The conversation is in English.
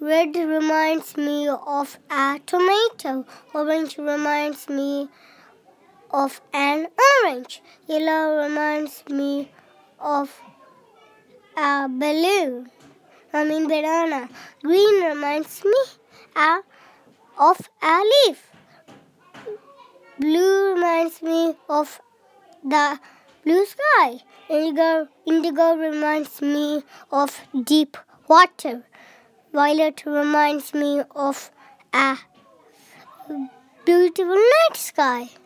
Red reminds me of a tomato. Orange reminds me of an orange. Yellow reminds me of a balloon. Banana. Green reminds me of a leaf. Blue reminds me of the blue sky. Indigo reminds me of deep water. Violet reminds me of a beautiful night sky.